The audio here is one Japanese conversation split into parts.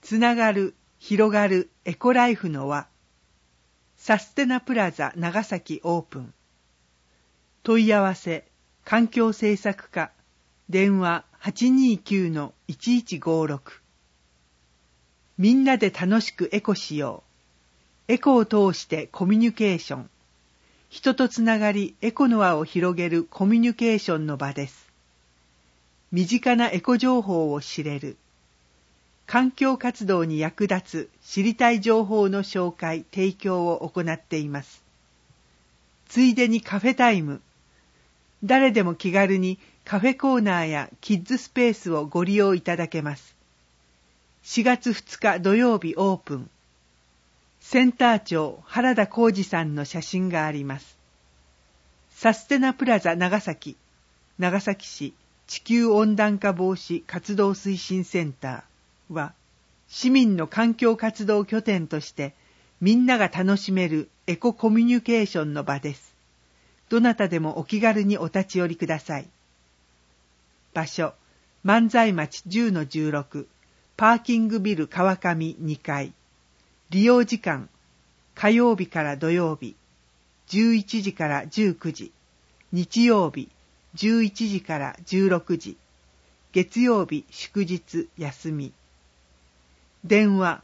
つながる、広がるエコライフの輪。サステナプラザ長崎オープン。問い合わせ、環境政策課、電話 829-1156。みんなで楽しくエコしよう。エコを通してコミュニケーション。人とつながりエコの輪を広げるコミュニケーションの場です。身近なエコ情報を知れる。環境活動に役立つ知りたい情報の紹介・提供を行っています。ついでにカフェタイム。誰でも気軽にカフェコーナーやキッズスペースをご利用いただけます。4月2日土曜日オープン。センター長原田浩二さんの写真があります。サステナプラザ長崎、長崎市地球温暖化防止活動推進センターは、市民の環境活動拠点としてみんなが楽しめるエココミュニケーションの場です。どなたでもお気軽にお立ち寄りください。場所、万歳町 10-16、パーキングビル川上2階。利用時間、火曜日から土曜日、11時から19時、日曜日、11時から16時、月曜日祝日休み。電話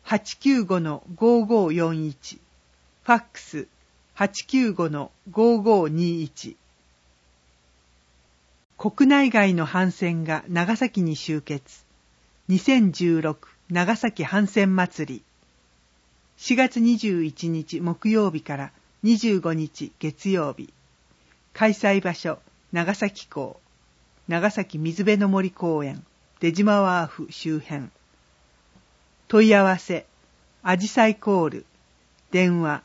895-5541、ファックス 895-5521。国内外の帆船が長崎に集結。2016長崎帆船祭り。4月21日木曜日から25日月曜日。開催場所、長崎港、長崎水辺の森公園、出島ワーフ周辺。問い合わせ、あじさいコール、電話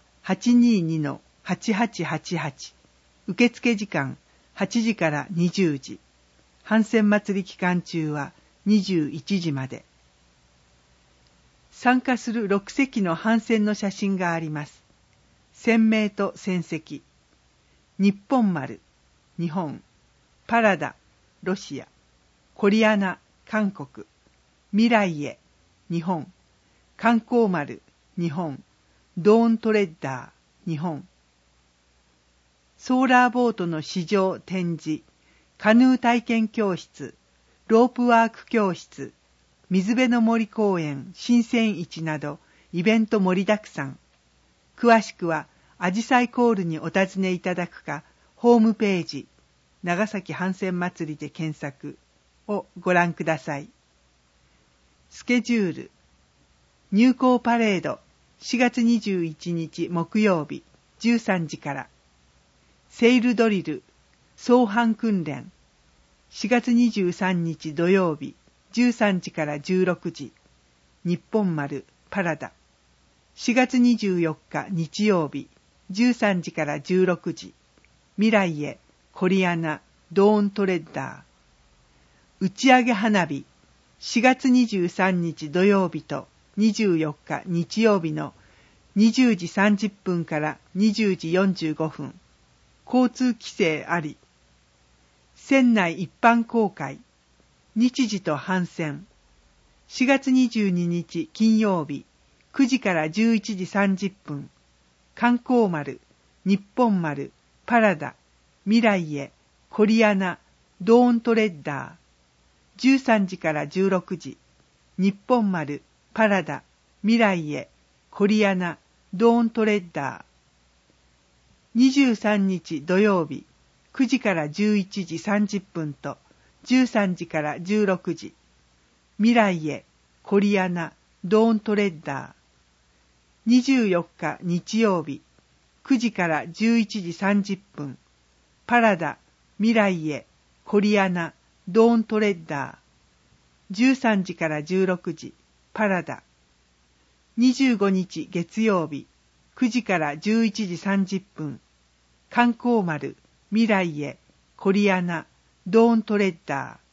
822-8888、受付時間8時から20時。帆船祭り期間中は21時まで。参加する6隻の帆船の写真があります。船名と船籍。日本丸、日本。パラダ、ロシア。コリアナ、韓国。未来へ、日本。観光丸、日本。ドーントレッダー、日本。ソーラーボートの試乗展示、カヌー体験教室、ロープワーク教室、水辺の森公園新鮮市などイベント盛りだくさん。詳しくはあじさいコールにお尋ねいただくか、ホームページ長崎帆船祭りで検索をご覧ください。スケジュール。入港パレード4月21日木曜日13時から。セイルドリル総帆訓練4月23日土曜日13時から16時。日本丸パラダ。4月24日日曜日13時から16時。未来へコリアナドーントレッダー。打ち上げ花火4月23日土曜日と24日日曜日の20時30分から20時45分。交通規制あり。船内一般公開。日時と帆船。4月22日金曜日9時から11時30分。観光丸、日本丸、パラダ、未来へ、コリアナ、ドーントレッダー。13時から16時。日本丸、パラダ、未来へ、コリアナ、ドーントレッダー。23日土曜日9時から11時30分と13時から16時。未来へ、コリアナ、ドーントレッダー。24日日曜日9時から11時30分。パラダ、未来へ、コリアナ、ドーントレッダー。13時から16時。パラダ。25日月曜日9時から11時30分。観光丸、未来へ、コリアナ、ドーントレッダー。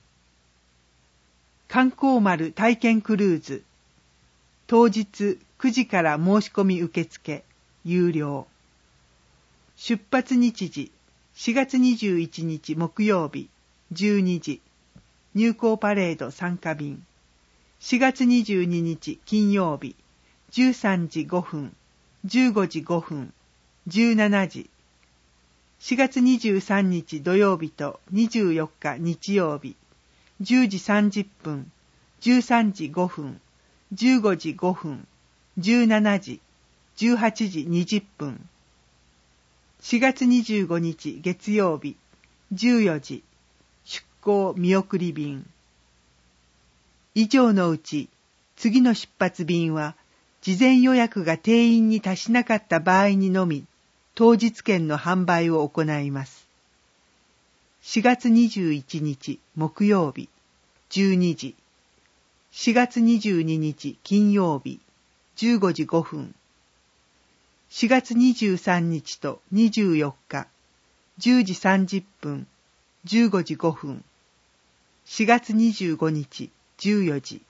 観光丸体験クルーズ。当日9時から申し込み受付、有料。出発日時、4月21日木曜日、12時。入港パレード参加便。 4月22日金曜日、13時5分、15時5分、17時。4月23日土曜日と24日日曜日、10時30分、13時5分、15時5分、17時、18時20分。4月25日月曜日、14時、出港見送り便。以上のうち、次の出発便は、事前予約が定員に達しなかった場合にのみ、当日券の販売を行います。4月21日木曜日、12時。4月22日金曜日、15時5分。4月23日と24日、10時30分、15時5分。4月25日、14時。